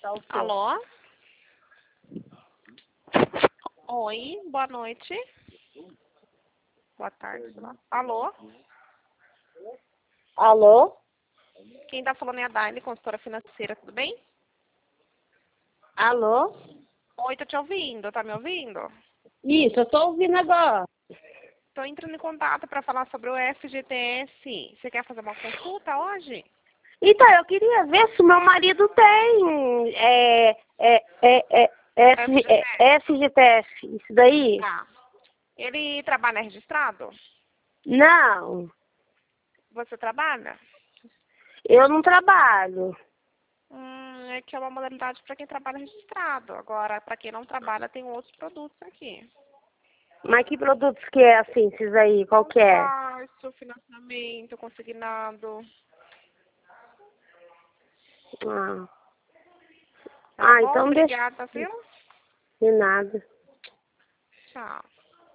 Tá o seu. Alô? Oi, boa noite. Boa tarde, sei lá. Alô? Alô? Quem tá falando é a Daiane, consultora financeira, tudo bem? Alô? Oi, tô te ouvindo, tá me ouvindo? Isso, eu tô ouvindo agora. Tô entrando em contato para falar sobre o FGTS. Você quer fazer uma consulta hoje? Então, eu queria ver se o meu marido tem FGTS, isso daí? Tá. Ele trabalha registrado? Não, Você trabalha? eu não trabalho. É que é uma modalidade para quem trabalha registrado. Agora, para quem não trabalha, tem outros produtos aqui. Mas que produtos que é assim, esses aí? Qual que é? Consórcio, financiamento, consignado. Ah, Tá bom? então deixa. Obrigada, viu? De nada. Tchau.